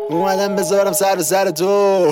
اومدم بذارم سر به سر تو.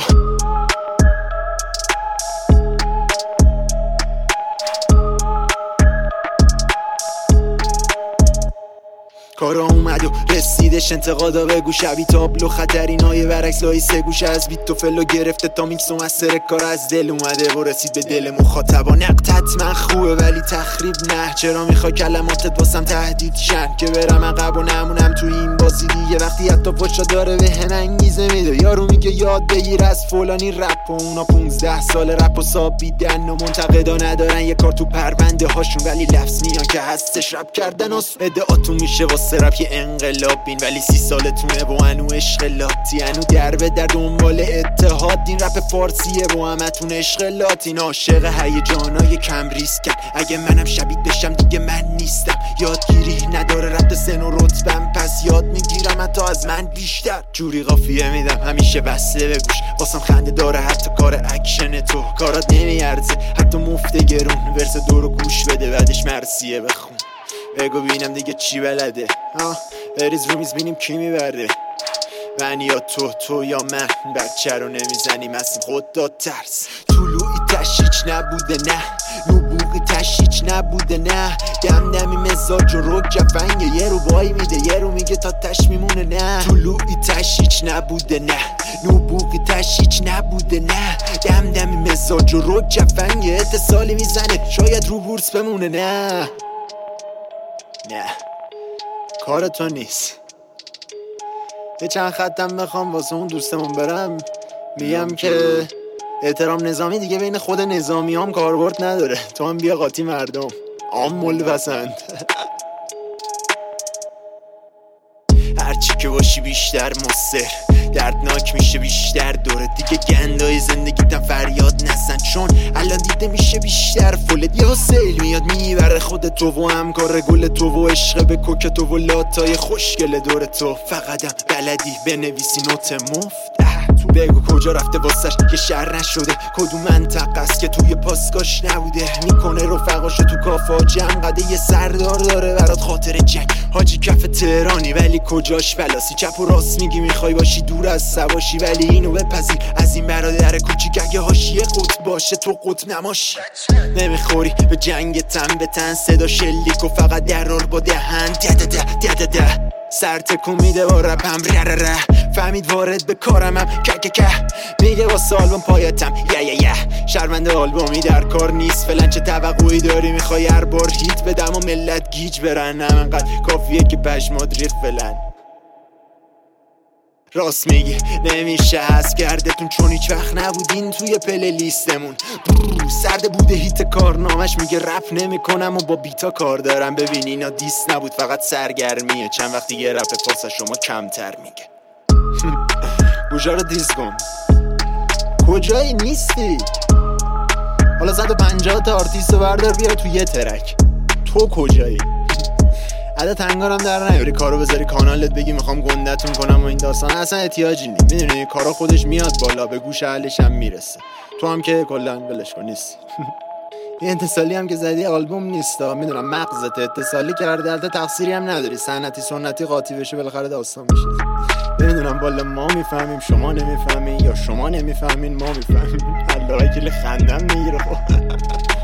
کارا اومد و رسیدش، انتقادا بگو شبی تابلو خطرینای برعکس لای سه گوش از بیت و فلو گرفته تا میکس و مستر کار از دل اومده و رسید به دل مخاطبا. نقد حتما خوبه ولی تخریب نه، چرا میخوای کلماتت واسم تهدید شن که برم عقب و نمونم تو این بازی دیگه. وقتی حتی فشا داره به هم انگیزه میده، یارو میگه یاد بگیر از فلانی رپ و اونا 15 سال رپ و سابیدن و منتقدا ندارن یه کار تو پرونده هاشون، ولی لفظ میان که هستش رپ کردن و ادعاتون میشه واسه رپ یه انقلابین، ولی 30 سالتونه و هنو عشق لاتی، هنو دربه در دنبال اتحاد. این رپ فارسیه و همتون عشق لاتین، عاشق هیجانای کم ریسکم. اگه منم شبیه بشم دیگه من نیستم، یادگیری نداره رپ سن و رتبم، پس یاد میگیرم حتی از من بیشتر. جوری قافیه میدم همیشه بسته به گوش، واسم خنده داره حتی کار اکشن تو. کارات نمیارزه حتی مفت گرون، ورس دورو گوش بده بعدش مرسیه بخون. بگو بینم دیگه چی بلده، بریز رو میز بینیم کی میبرده، من یا تو یا من. بچه رو نمیزنیم از خود داد ترس. طلوعی تشیچ نبوده نه، نبوغی تشیچ نبوده نه، دمدمی مزاج و رک جفنگه، یه رو بای میده یه رو میگه تا تش میمونه نه. طلوعی تشیچ نبوده نه، نبوغی تشیچ نبوده نه، دمدمی مزاج و رک جفنگه، اتصالی میزنه شاید رو بورس بمونه نه. نه کار تو نیست. یه چند خطم بخوام واسه اون دوستمون برم، میگم که احترام نظامی دیگه بین خود نظامی هم کاربرد نداره، تو هم بیا قاطی مردم عامل پسند. هرچی که باشی بیشتر مصر، دردناک میشه بیشتر دورت دیگه، گندای زندگیتم فریاد نزن چون الان دیده میشه بیشتر فلت. یا سیل میاد میبره خود تو و همکار گل تو و عشق به کوک تو و لاتای خوشگل دور تو. فقطم بلدی بنویسی نوت مفت، تو بگو کجا رفته واسش که شر نشده، کدوم منطقه است که توی پاسگاش نبوده، میکنه رفقاشو تو کافا جمع قده، یه سردار داره برات خاطر جنگ. حاجی کف تهرانی ولی کجاش بلاسی، چپ و راست میگی میخوای باشی دور از سواشی، ولی اینو بپذیر از این برادر کوچیک اگه حاشیه قطب باشه تو قطب نماشی. نمیخوری به جنگ تن به تن، صدا شلیک و فقط درار با دهن ده سر تکون میده با رپم ره فهمید وارد به کارمم که میگه واسه آلبوم پایتم یه شرمنده آلبومی در کار نیست فلان، چه توقعی داری میخوای هر بار هیت بدم و ملت گیج برن، همینقدر کافیه که پشمات ریخ فلان. راست میگی نمیشه حس کردتون چون هیچ وقت نبودین توی پلی لیستمون. سرده بوده هیت کارنامش میگه رپ نمیکنم و با بیتا کار دارم. ببین اینا دیس نبود فقط سرگرمیه، چند وقتی یه رپ فارس شما کمتر میگه. گوشا رو دیز کن کجایی نیستی؟ حالا 150 تا آرتیست رو بردار بیا تو یه ترک، تو کجایی؟ عدد تنگارم در نیاری کارو بذاری کانالت بگی میخوام گندتون کنم و این داستان اصلا احتیاجی نی. میدونی کارا خودش میاد بالا به گوش اهلش هم میرسه، تو هم که کلا ولش کن نیست. این اتصالی هم که زدی آلبوم نیستا، میدونم مغزت اتصالی کرده، البته تقصیری هم نداری، سنتی سنتی قاطی بشه بالاخره داستان میشه. نمیدونم بالا ما میفهمیم شما نمیفهمین یا شما نمیفهمین ما میفهمیم. الله وکیل خندم میگیره.